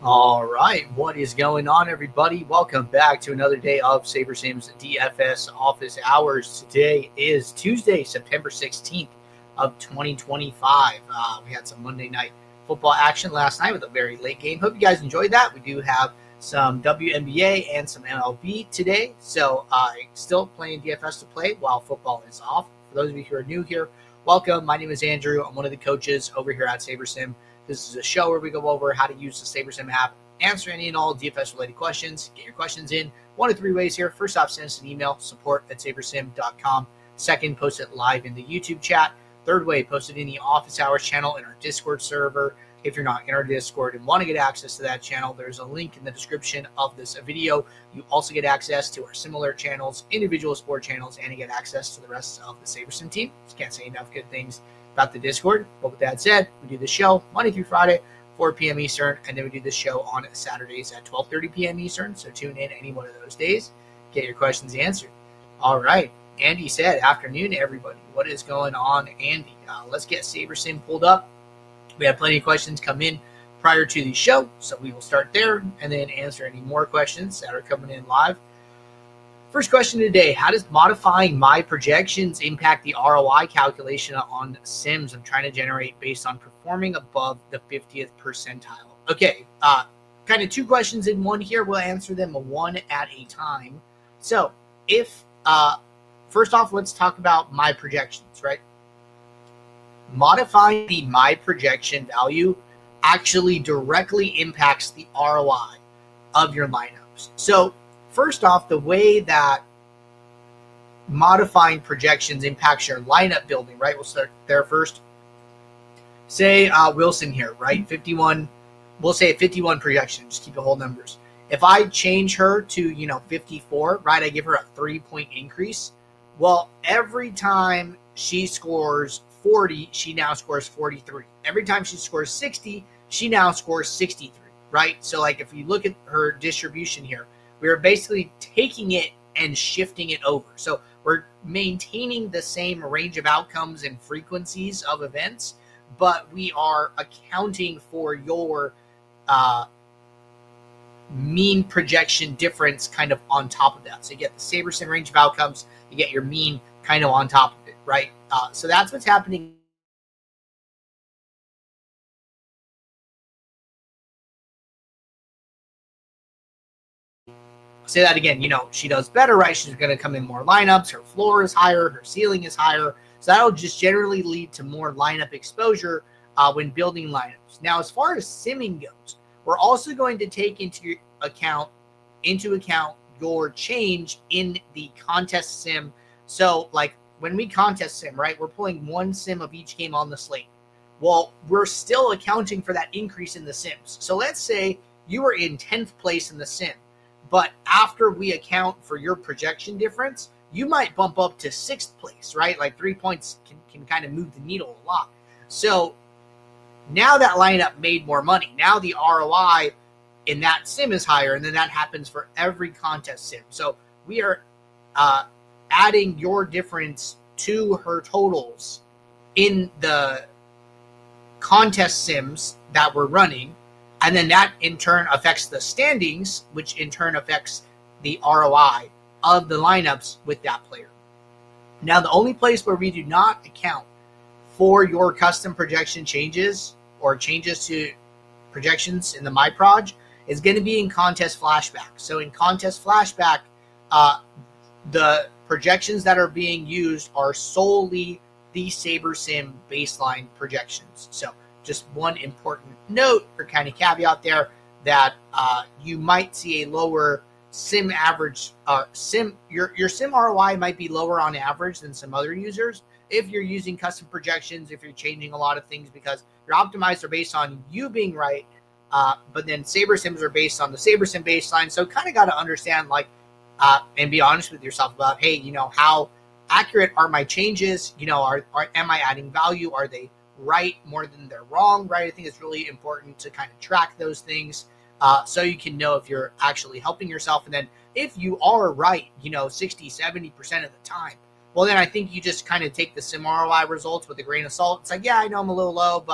All right, what is going on, everybody? Welcome back to another day of SaberSim's DFS office hours. Today is Tuesday, September 16th of 2025. We had some Monday night football action last night with a very late game. Hope you guys enjoyed that. We do have some WNBA and some MLB today, so still playing DFS to play while football is off. For those of you who are new here, welcome. My name is Andrew. I'm one of the coaches over here at SaberSim. This is a show where we go over how to use the SaberSim app, answer any and all DFS-related questions. Get your questions in one of three ways here. First off, send us an email, support@sabersim.com. Second, post it live in the YouTube chat. Third way, post it in the office hours channel in our Discord server. If you're not in our Discord and want to get access to that channel, there's a link in the description of this video. You also get access to our similar channels, individual sport channels, and you get access to the rest of the SaberSim team. Just can't say enough good things about the Discord. But with that said, we do the show Monday through Friday, 4 p.m. Eastern, and then we do the show on Saturdays at 12:30 p.m. Eastern. So tune in any one of those days, get your questions answered. All right. Andy said, afternoon, everybody. What is going on, Andy? Let's get SaberSim pulled up. We have plenty of questions come in prior to the show, so we will start there and then answer any more questions that are coming in live. First question today, how does modifying my projections impact the ROI calculation on Sims I'm trying to generate based on performing above the 50th percentile? Okay, kind of two questions in one here. We'll answer them one at a time. So if, first off, let's talk about my projections, right? Modifying the my projection value actually directly impacts the ROI of your lineups. So first off, the way that modifying projections impacts your lineup building, right? We'll start there first. Say Wilson here, right? 51, we'll say a 51 projection, just keep the whole numbers. If I change her to, 54, right, I give her a 3-point increase. Well, every time she scores 40, she now scores 43. Every time she scores 60, she now scores 63, right? So like if you look at her distribution here, we're basically taking it and shifting it over. So we're maintaining the same range of outcomes and frequencies of events, but we are accounting for your mean projection difference kind of on top of that. So you get the SaberSim range of outcomes, you get your mean kind of on top of it, right? So that's what's happening. Say that again, she does better, right? She's going to come in more lineups. Her floor is higher. Her ceiling is higher. So that'll just generally lead to more lineup exposure when building lineups. Now, as far as simming goes, we're also going to take into account your change in the contest sim. So like when we contest sim, right, we're pulling one sim of each game on the slate. Well, we're still accounting for that increase in the sims. So let's say you were in 10th place in the sim, but after we account for your projection difference, you might bump up to 6th place, right? Like 3 points can kind of move the needle a lot. So now that lineup made more money. Now the ROI in that sim is higher, and then that happens for every contest sim. So we are adding your difference to her totals in the contest sims that we're running, and then that in turn affects the standings, which in turn affects the ROI of the lineups with that player. Now, the only place where we do not account for your custom projection changes or changes to projections in the MyProj is going to be in Contest Flashback. So in Contest Flashback, the projections that are being used are solely the SaberSim baseline projections. So just one important note or kind of caveat there that you might see a lower sim average. Your sim ROI might be lower on average than some other users if you're using custom projections, if you're changing a lot of things, because your optimized are based on you being right, but then SaberSims are based on the SaberSim baseline. So kind of got to understand and be honest with yourself about, hey, how accurate are my changes? Am I adding value? Are they right more than they're wrong, right? I think it's really important to kind of track those things so you can know if you're actually helping yourself. And then if you are right, 60, 70% of the time, well, then I think you just kind of take the sim ROI results with a grain of salt. It's like, yeah, I know I'm a little low, but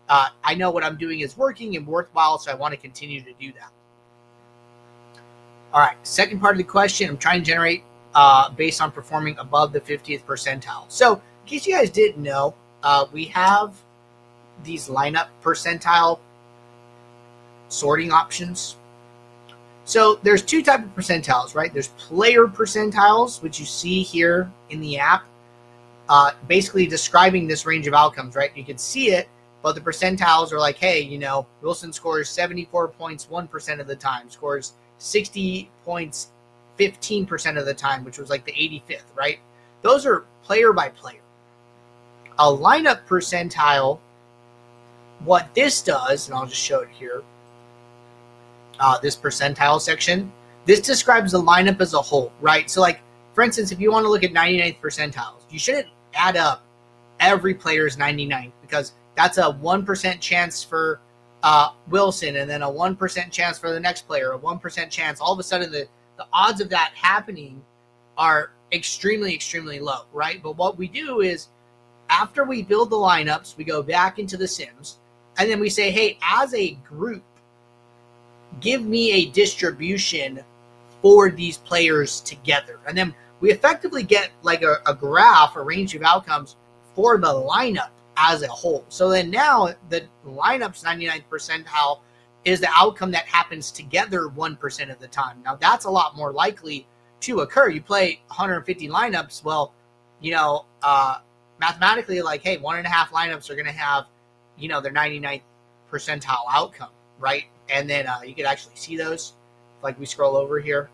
I know what I'm doing is working and worthwhile, so I want to continue to do that. All right, second part of the question, I'm trying to generate based on performing above the 50th percentile. So in case you guys didn't know, we have these lineup percentile sorting options. So there's two types of percentiles, right? There's player percentiles, which you see here in the app, basically describing this range of outcomes, right? You can see it, but the percentiles are like, hey, you know, Wilson scores 74 points 1% of the time, scores 60 points 15% of the time, which was like the 85th, right? Those are player by player. A lineup percentile, what this does, and I'll just show it here, this percentile section, this describes the lineup as a whole, right? So like, for instance, if you want to look at 99th percentiles, you shouldn't add up every player's 99th, because that's a 1% chance for Wilson, and then a 1% chance for the next player, a 1% chance. All of a sudden, the odds of that happening are extremely, extremely low, right? But what we do is, after we build the lineups, we go back into the Sims, and then we say, hey, as a group, give me a distribution for these players together. And then we effectively get like a graph, a range of outcomes for the lineup as a whole. So then now the lineup's 99th percentile is the outcome that happens together 1% of the time. Now that's a lot more likely to occur. You play 150 lineups, well, you know, mathematically, like, hey, 1.5 lineups are going to have, you know, their 99th percentile outcome, right? And then you can actually see those, like we scroll over here.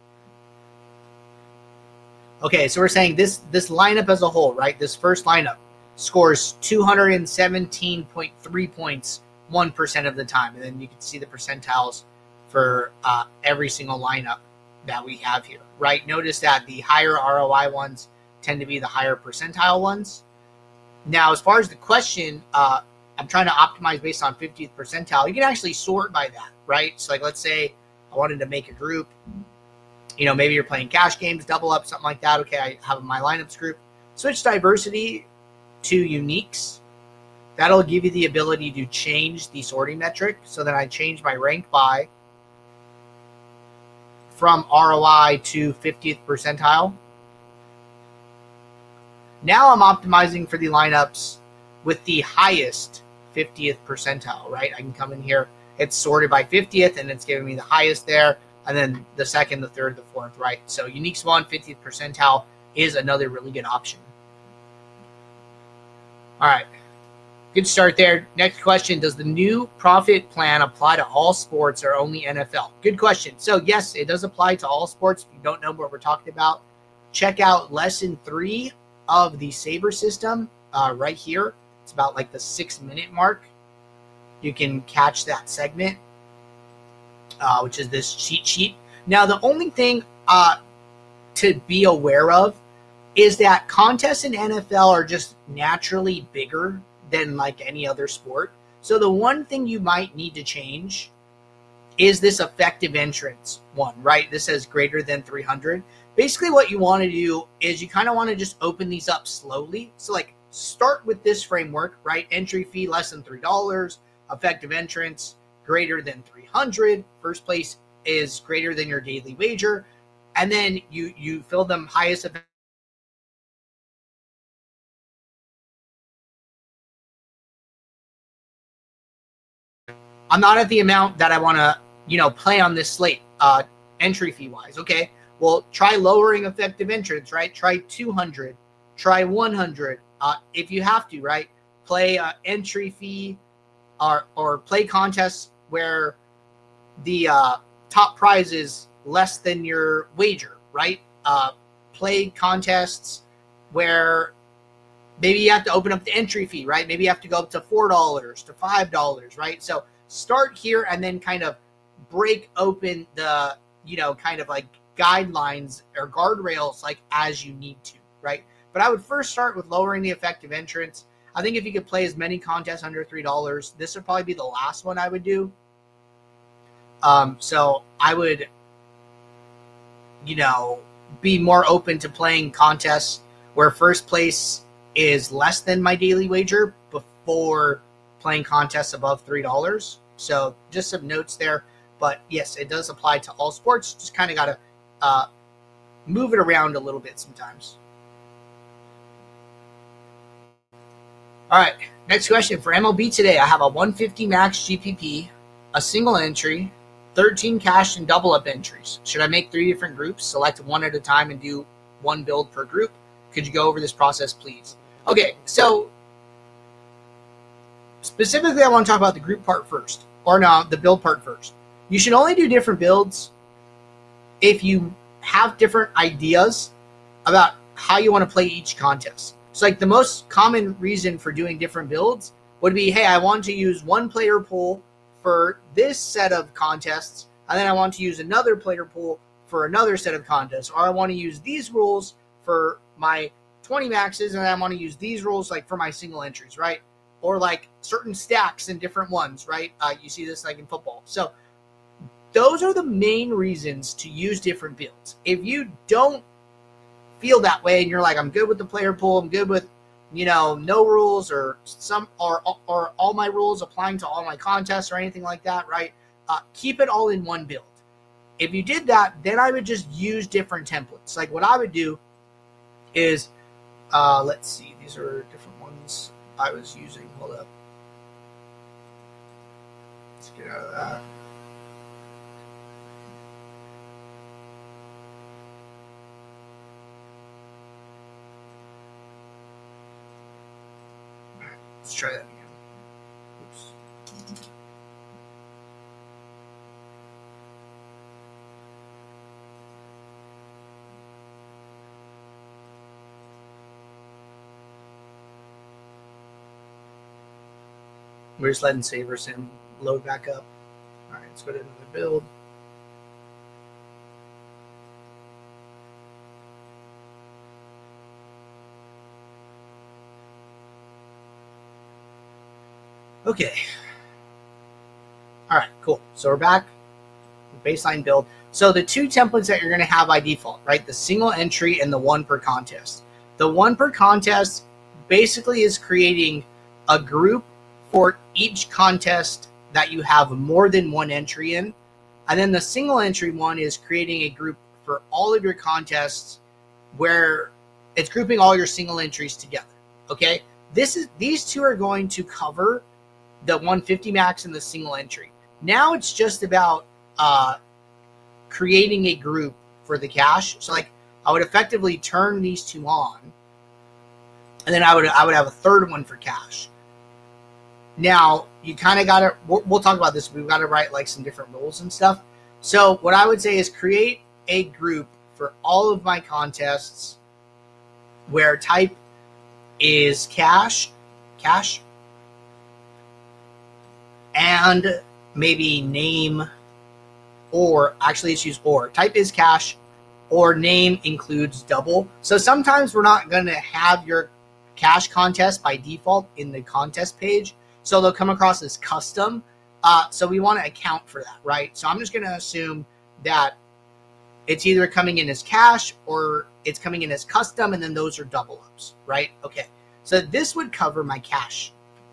Okay, so we're saying this lineup as a whole, right? This first lineup scores 217.3 points 1% of the time. And then you can see the percentiles for every single lineup that we have here, right? Notice that the higher ROI ones tend to be the higher percentile ones. Now, as far as the question, I'm trying to optimize based on 50th percentile. You can actually sort by that, right? So like, let's say I wanted to make a group. You know, maybe you're playing cash games, double up, something like that. Okay, I have my lineups group. Switch diversity to uniques. That'll give you the ability to change the sorting metric. So then I change my rank by from ROI to 50th percentile. Now I'm optimizing for the lineups with the highest 50th percentile, right? I can come in here, it's sorted by 50th, and it's giving me the highest there, and then the second, the third, the fourth, right? So uniques 1, 50th percentile is another really good option. All right, good start there. Next question, does the new profit plan apply to all sports or only NFL? Good question. So yes, it does apply to all sports. If you don't know what we're talking about, check out lesson 3 of the Saber system right here. It's about like the 6-minute mark. You can catch that segment, which is this cheat sheet. Now, the only thing to be aware of is that contests in NFL are just naturally bigger than like any other sport. So the one thing you might need to change is this effective entrance one, right? This says greater than 300. Basically what you want to do is you kind of want to just open these up slowly. So like start with this framework, right? Entry fee less than $3, effective entrance greater than 300. First place is greater than your daily wager. And then you fill them highest. I'm not at the amount that I want to, you know, play on this slate, entry fee wise. Okay. Well, try lowering effective entrance, right? Try 200, try 100. If you have to, right? Play entry fee or play contests where the top prize is less than your wager, right? Play contests where maybe you have to open up the entry fee, right? Maybe you have to go up to $4 to $5, right? So start here and then kind of break open the, you know, kind of like guidelines or guardrails like as you need to, right? But I would first start with lowering the effective entrance. I think if you could play as many contests under $3, this would probably be the last one I would do. So I would, you know, be more open to playing contests where first place is less than my daily wager before playing contests above $3. So just some notes there. But yes, it does apply to all sports. Just kind of got to move it around a little bit sometimes. All right, next question for MLB today. I have a 150 max GPP, a single entry, 13 cash and double up entries. Should I make 3 different groups, select one at a time, and do one build per group? Could you go over this process, please? Okay, so specifically, I want to talk about the group part first, or no, the build part first. You should only do different builds if you have different ideas about how you want to play each contest. So like the most common reason for doing different builds would be, hey, I want to use one player pool for this set of contests, and then I want to use another player pool for another set of contests, or I want to use these rules for my 20 maxes, and I want to use these rules like for my single entries, right? Or like certain stacks in different ones, right? You see this like in football. So those are the main reasons to use different builds. If you don't feel that way and you're like, I'm good with the player pool, I'm good with, no rules or some or all my rules applying to all my contests or anything like that, right? Keep it all in one build. If you did that, then I would just use different templates. Like what I would do is, let's see, these are different ones I was using. Hold up. Let's get out of that. Let's try that again. Oops. We're just letting Saver Sim load back up. All right, let's go to another build. Okay. All right, cool. So we're back. Baseline build. So the 2 templates that you're going to have by default, right? The single entry and the 1 per contest. The 1 per contest basically is creating a group for each contest that you have more than 1 entry in. And then the single entry one is creating a group for all of your contests where it's grouping all your single entries together. Okay? These 2 are going to cover the 150 max and the single entry. Now it's just about creating a group for the cash. So like I would effectively turn these 2 on, and then I would have a third one for cash. Now you kind of got to, we'll talk about this. We've got to write like some different rules and stuff. So what I would say is create a group for all of my contests where type is cash, and maybe name, or actually let's use or. Type is cash, or name includes double. So sometimes we're not going to have your cash contest by default in the contest page. So they'll come across as custom. So we want to account for that, right? So I'm just going to assume that it's either coming in as cash or it's coming in as custom, and then those are double ups, right? Okay. So this would cover my cash.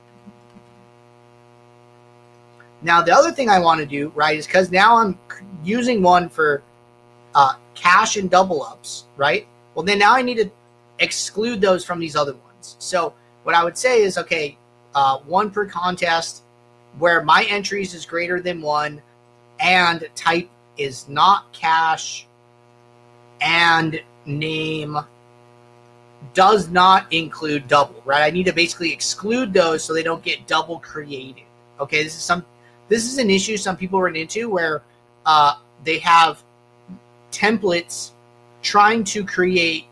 Now, the other thing I want to do, right, is because now I'm using one for cash and double ups, right? Well, then now I need to exclude those from these other ones. So what I would say is, okay, 1 per contest where my entries is greater than 1 and type is not cash and name does not include double, right? I need to basically exclude those so they don't get double created. Okay, this is an issue some people run into where they have templates trying to create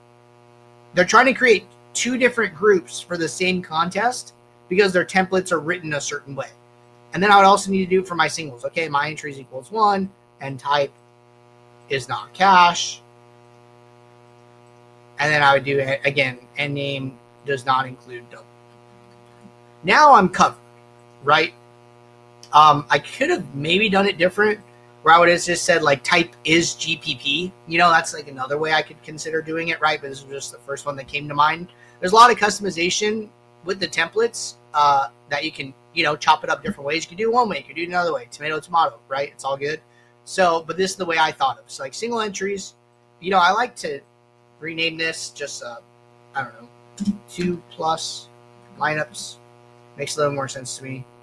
2 different groups for the same contest because their templates are written a certain way. And then I would also need to do it for my singles. Okay, my entries equals 1 and type is not cash. And then I would do it again, and name does not include double. Now I'm covered, right? I could have maybe done it different, where I would have just said like type is GPP. That's like another way I could consider doing it, right? But this was just the first one that came to mind. There's a lot of customization with the templates that you can chop it up different ways. You can do it one way, you can do it another way. Tomato, right? It's all good. So, but this is the way I thought of. So like single entries, I like to rename this just, I don't know, 2 plus lineups. Makes a little more sense to me.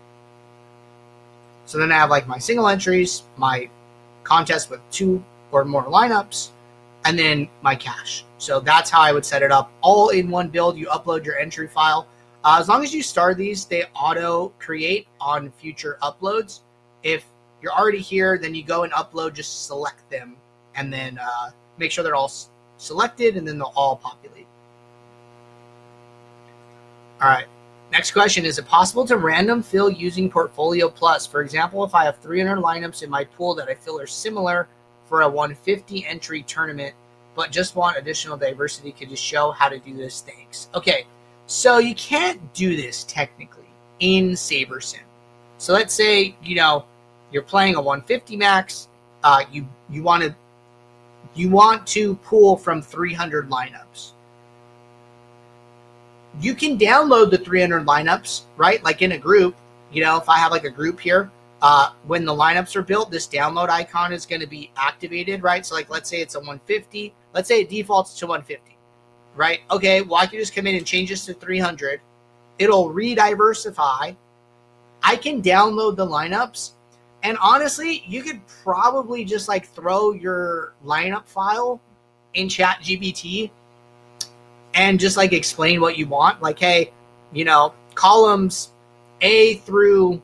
So then I have like my single entries, my contest with 2 or more lineups, and then my cache. So that's how I would set it up. All in one build. You upload your entry file. As long as you start these, they auto create on future uploads. If you're already here, then you go and upload, just select them, and then make sure they're all selected, and then they'll all populate. All right. Next question, is it possible to random fill using Portfolio Plus? For example, if I have 300 lineups in my pool that I feel are similar for a 150 entry tournament, but just want additional diversity, could you show how to do this? Thanks. Okay, so you can't do this technically in SaberSim. So let's say, you're playing a 150 max, you want to pool from 300 lineups. You can download the 300 lineups, right? Like in a group, if I have like a group here, when the lineups are built, this download icon is going to be activated, right? So like, let's say it's a 150. Let's say it defaults to 150, right? Okay, well, I can just come in and change this to 300. It'll re-diversify. I can download the lineups. And honestly, you could probably just like throw your lineup file in ChatGPT and just like explain what you want. Like, hey, columns A through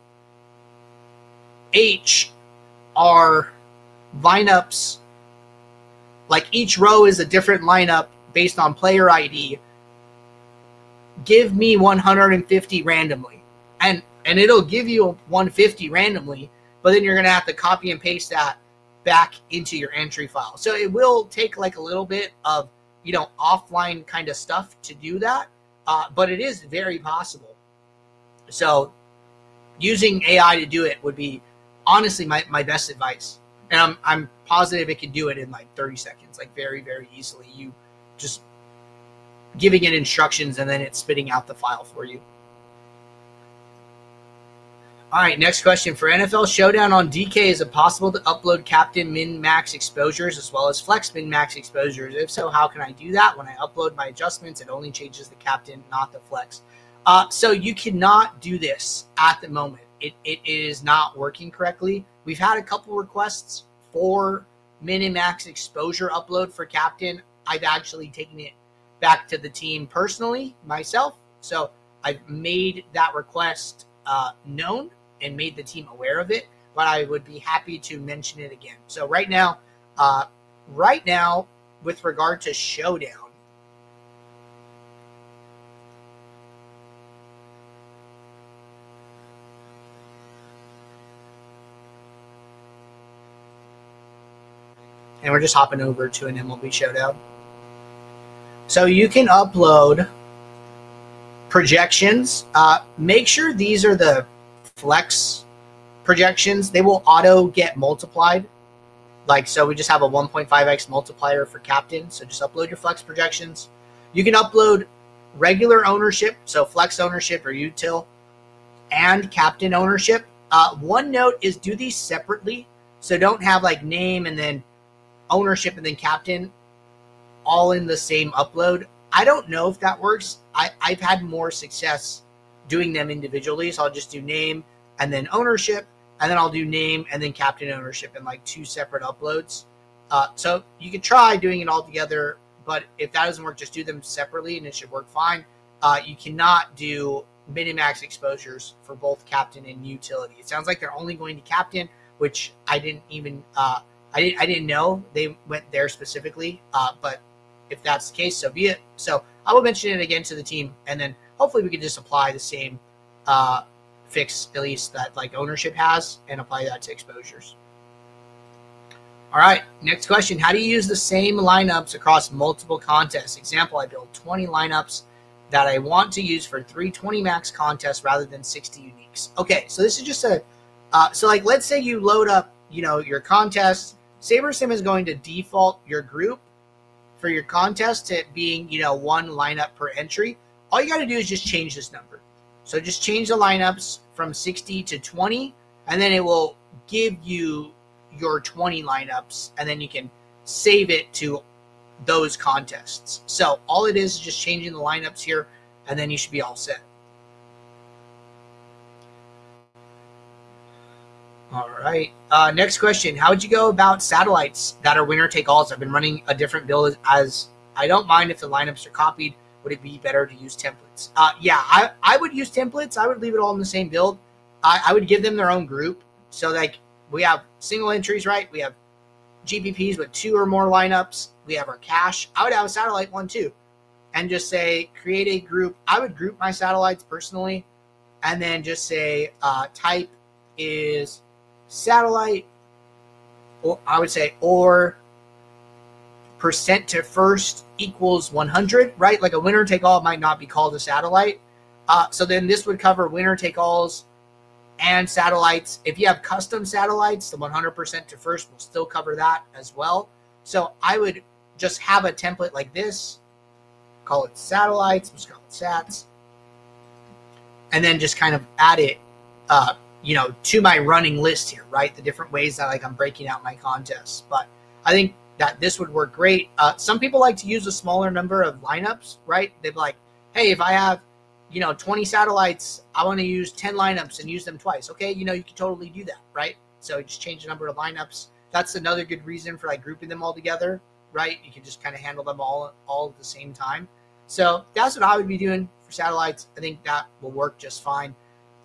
H are lineups. Like each row is a different lineup based on player ID. Give me 150 randomly. And it'll give you 150 randomly, but then you're going to have to copy and paste that back into your entry file. So it will take like a little bit of, offline kind of stuff to do that, but it is very possible. So using AI to do it would be honestly my best advice. And I'm positive it can do it in like 30 seconds, like very, very easily. You just giving it instructions and then it's spitting out the file for you. All right, next question. For NFL Showdown on DK, is it possible to upload captain min-max exposures as well as flex min-max exposures? If so, how can I do that? When I upload my adjustments, it only changes the captain, not the flex. So you cannot do this at the moment. It is not working correctly. We've had a couple requests for min and max exposure upload for captain. I've actually taken it back to the team personally myself. So I've made that request known and made the team aware of it, but I would be happy to mention it again. So right now, with regard to Showdown, and we're just hopping over to an MLB Showdown. So you can upload projections. Make sure these are the flex projections. They will auto get multiplied. So we just have a 1.5x multiplier for captain. So just upload your flex projections. You can upload regular ownership, so flex ownership or util, and captain ownership. One note is do these separately. So don't have name and then ownership and then captain all in the same upload. I don't know if that works. I've had more success doing them individually. So I'll just do name and then ownership, and then I'll do name and then captain ownership in 2 separate uploads. So you could try doing it all together, but if that doesn't work, just do them separately and it should work fine. You cannot do min and max exposures for both captain and utility. It sounds like they're only going to captain, which I didn't even I didn't know they went there specifically, but if that's the case, so be it. So I will mention it again to the team, and then hopefully we can just apply the same fix, at least that ownership has, and apply that to exposures. All right, next question. How do you use the same lineups across multiple contests? Example, I build 20 lineups that I want to use for 320 max contests rather than 60 uniques. Okay, so this is just a, let's say you load up, your contest. SaberSim is going to default your group for your contest to being, 1 lineup per entry. All you got to do is just change this number. So just change the lineups from 60 to 20, and then it will give you your 20 lineups, and then you can save it to those contests. So all it is just changing the lineups here, and then you should be all set. All right. Next question. How would you go about satellites that are winner take alls? I've been running a different build as I don't mind if the lineups are copied. Would it be better to use templates? Yeah, I would use templates. I would leave it all in the same build. I would give them their own group. So like we have single entries, right? We have GPPs with 2 or more lineups. We have our cache. I would have a satellite one too. And just say, create a group. I would group my satellites personally. And then just say type is satellite, or I would say, or percent to first equals 100, right? Like a winner take all might not be called a satellite. So then this would cover winner take alls and satellites. If you have custom satellites, the 100% to first will still cover that as well. So I would just have a template like this, call it satellites, let's call it sats, and then just kind of add it, to my running list here, right? The different ways that like I'm breaking out my contests. But I think that this would work great. Some people like to use a smaller number of lineups, right? They'd be like, hey, if I have, 20 satellites, I want to use 10 lineups and use them twice. Okay, you can totally do that, right? So just change the number of lineups. That's another good reason for like grouping them all together, right? You can just kind of handle them all at the same time. So that's what I would be doing for satellites. I think that will work just fine.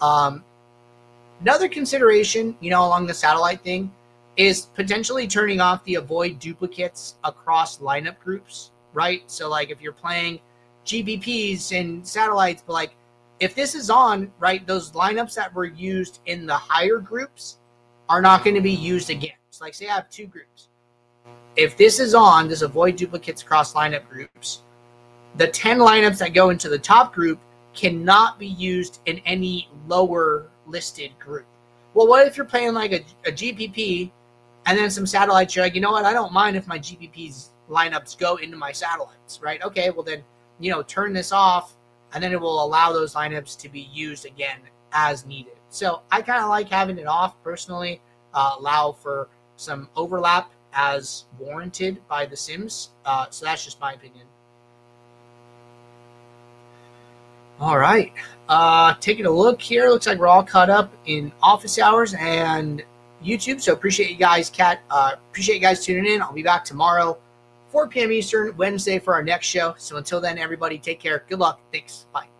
Another consideration, along the satellite thing is potentially turning off the avoid duplicates across lineup groups, right? So like if you're playing GPPs and satellites, but like if this is on, right, those lineups that were used in the higher groups are not going to be used again. So like say I have 2 groups. If this is on, this avoid duplicates across lineup groups, the 10 lineups that go into the top group cannot be used in any lower listed group. Well, what if you're playing like a GPP and then some satellites? You're like, you know what? I don't mind if my GPP's lineups go into my satellites, right? Okay, well then, turn this off, and then it will allow those lineups to be used again as needed. So I kind of like having it off personally, allow for some overlap as warranted by the sims. So that's just my opinion. All right, taking a look here. Looks like we're all caught up in office hours and YouTube. So appreciate you guys, appreciate you guys tuning in. I'll be back tomorrow, 4 p.m. Eastern, Wednesday for our next show. So until then, everybody, take care. Good luck. Thanks. Bye.